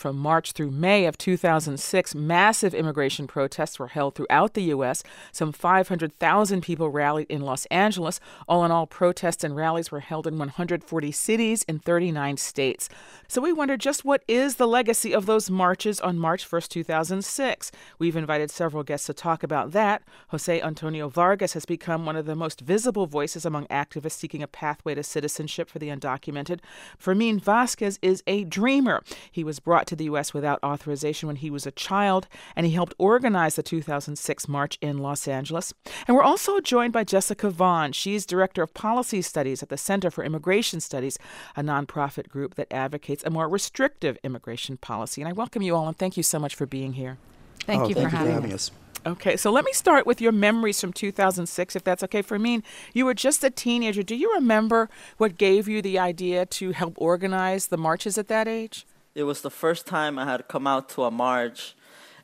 from March through May of 2006, massive immigration protests were held throughout the U.S. Some 500,000 people rallied in Los Angeles. All in all, protests and rallies were held in 140 cities in 39 states. So we wondered just what is the legacy of those marches on March 1st, 2006. We've invited several guests to talk about that. Jose Antonio Vargas has become one of the most visible voices among activists seeking a pathway to citizenship for the undocumented. Fermin Vasquez is a dreamer. He was brought to the U.S. without authorization when he was a child, and he helped organize the 2006 march in Los Angeles. And we're also joined by Jessica Vaughn. She's Director of Policy Studies at the Center for Immigration Studies, a nonprofit group that advocates a more restrictive immigration policy. And I welcome you all, and thank you so much for being here. Thank you for having us. Okay, so let me start with your memories from 2006, if that's okay. Fermin, you were just a teenager. Do you remember what gave you the idea to help organize the marches at that age? It was the first time I had come out to a march,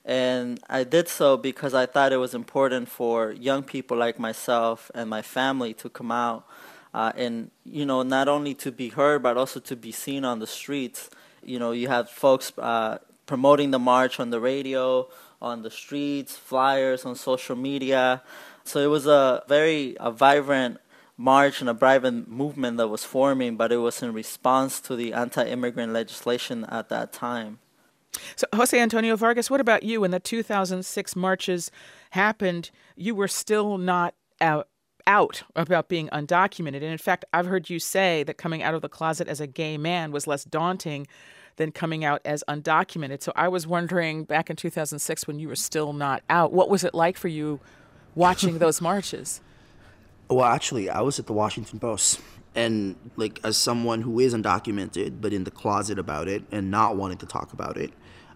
and I did so because I thought it was important for young people like myself and my family to come out and, not only to be heard, but also to be seen on the streets. You have folks promoting the march on the radio, on the streets, flyers on social media. So it was a very vibrant march and a vibrant movement that was forming, but it was in response to the anti-immigrant legislation at that time. So, Jose Antonio Vargas, what about you? When the 2006 marches happened, you were still not out about being undocumented. And in fact, I've heard you say that coming out of the closet as a gay man was less daunting than coming out as undocumented. So I was wondering, back in 2006 when you were still not out, what was it like for you watching those marches? Well, actually, I was at the Washington Post. And as someone who is undocumented, but in the closet about it and not wanting to talk about it,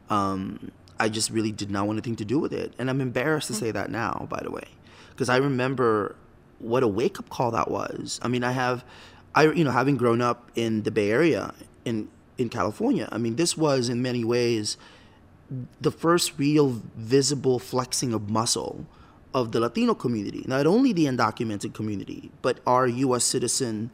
I just really did not want anything to do with it. And I'm embarrassed to say that now, by the way, because I remember what a wake-up call that was. I mean, having grown up in the Bay Area in California, I mean, this was in many ways the first real visible flexing of muscle of the Latino community, not only the undocumented community, but our U.S. citizen,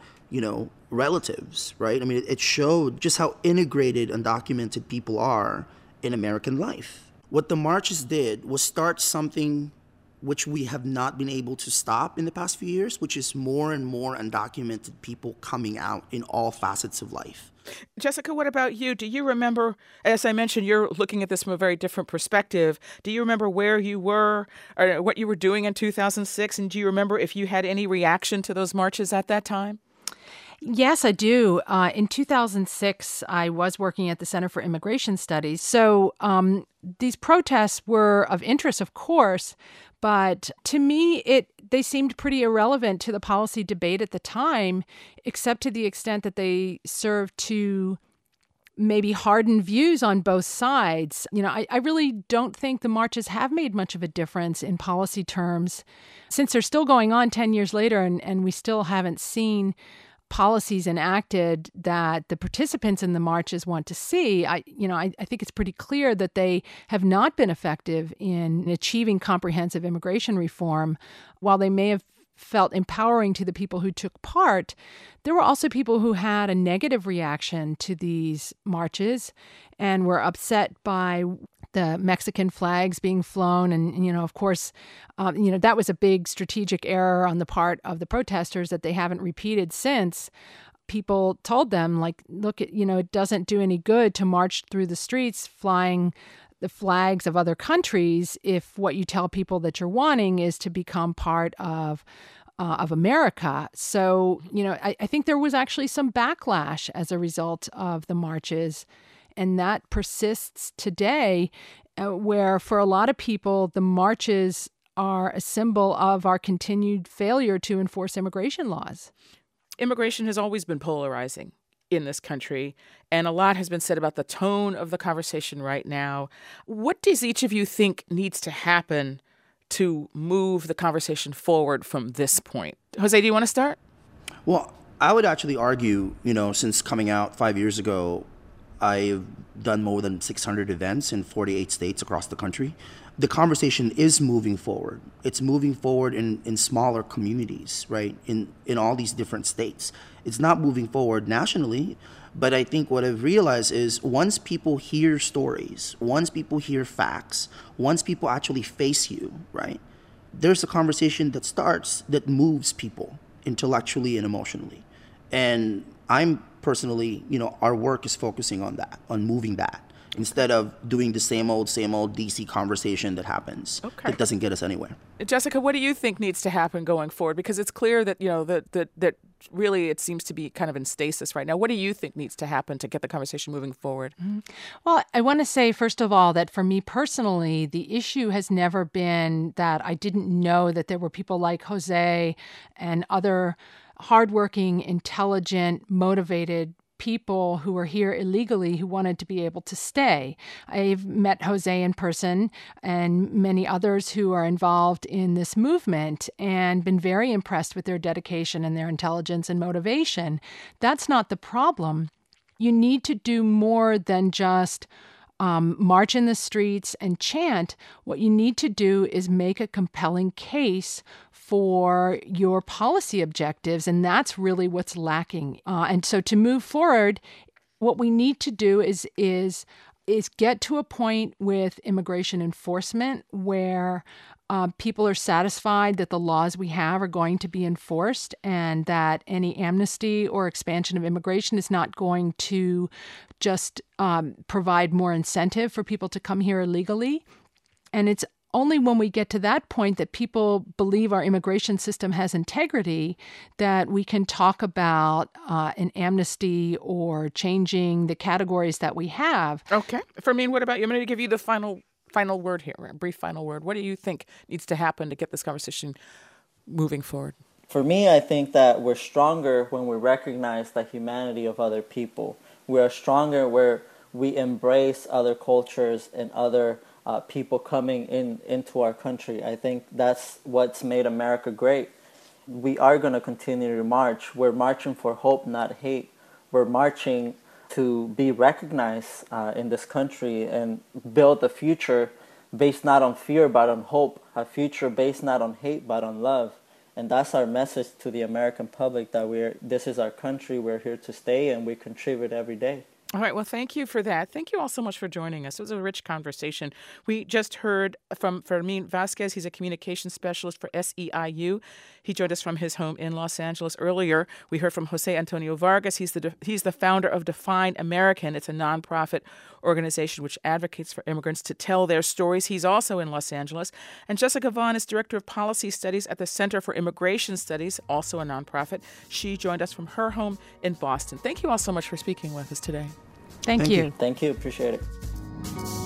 relatives, right? I mean, it showed just how integrated undocumented people are in American life. What the marches did was start something which we have not been able to stop in the past few years, which is more and more undocumented people coming out in all facets of life. Jessica, what about you? Do you remember, as I mentioned, you're looking at this from a very different perspective. Do you remember where you were or what you were doing in 2006? And do you remember if you had any reaction to those marches at that time? Yes, I do. In 2006, I was working at the Center for Immigration Studies. So these protests were of interest, of course, but to me, they seemed pretty irrelevant to the policy debate at the time, except to the extent that they served to maybe harden views on both sides. I really don't think the marches have made much of a difference in policy terms, since they're still going on 10 years later, and we still haven't seen policies enacted that the participants in the marches want to see. I think it's pretty clear that they have not been effective in achieving comprehensive immigration reform. While they may have felt empowering to the people who took part, there were also people who had a negative reaction to these marches and were upset by the Mexican flags being flown. And, of course, that was a big strategic error on the part of the protesters that they haven't repeated since. People told them, look, it doesn't do any good to march through the streets flying the flags of other countries if what you tell people that you're wanting is to become part of America. So, I think there was actually some backlash as a result of the marches. And that persists today, where for a lot of people, the marches are a symbol of our continued failure to enforce immigration laws. Immigration has always been polarizing in this country, and a lot has been said about the tone of the conversation right now. What does each of you think needs to happen to move the conversation forward from this point? Jose, do you want to start? Well, I would actually argue, since coming out 5 years ago, I've done more than 600 events in 48 states across the country. The conversation is moving forward. It's moving forward in smaller communities, right? In all these different states. It's not moving forward nationally, but I think what I've realized is once people hear stories, once people hear facts, once people actually face you, right? There's a conversation that starts that moves people intellectually and emotionally. And I'm personally, our work is focusing on that, on moving that, instead of doing the same old DC conversation that happens. Okay. That doesn't get us anywhere. Jessica, what do you think needs to happen going forward? Because it's clear that, that really it seems to be kind of in stasis right now. What do you think needs to happen to get the conversation moving forward? Mm-hmm. Well, I want to say, first of all, that for me personally, the issue has never been that I didn't know that there were people like Jose and other hardworking, intelligent, motivated people who were here illegally who wanted to be able to stay. I've met Jose in person and many others who are involved in this movement and been very impressed with their dedication and their intelligence and motivation. That's not the problem. You need to do more than just march in the streets and chant. What you need to do is make a compelling case for your policy objectives, and that's really what's lacking. And so to move forward, what we need to do is get to a point with immigration enforcement where people are satisfied that the laws we have are going to be enforced and that any amnesty or expansion of immigration is not going to just provide more incentive for people to come here illegally. And it's only when we get to that point that people believe our immigration system has integrity that we can talk about an amnesty or changing the categories that we have. Okay. Fermín, what about you? I'm going to give you the final word here, a brief final word. What do you think needs to happen to get this conversation moving forward? For me, I think that we're stronger when we recognize the humanity of other people. We are stronger where we embrace other cultures and other people coming into our country. I think that's what's made America great. We are going to continue to march. We're marching for hope, not hate. We're marching to be recognized in this country and build a future based not on fear but on hope, a future based not on hate but on love. And that's our message to the American public, that this is our country, we're here to stay, and we contribute every day. All right. Well, thank you for that. Thank you all so much for joining us. It was a rich conversation. We just heard from Fermín Vázquez. He's a communications specialist for SEIU. He joined us from his home in Los Angeles. Earlier, we heard from Jose Antonio Vargas. He's the founder of Define American. It's a nonprofit organization which advocates for immigrants to tell their stories. He's also in Los Angeles. And Jessica Vaughn is Director of Policy Studies at the Center for Immigration Studies, also a nonprofit. She joined us from her home in Boston. Thank you all so much for speaking with us today. Thank you. Thank you. Appreciate it.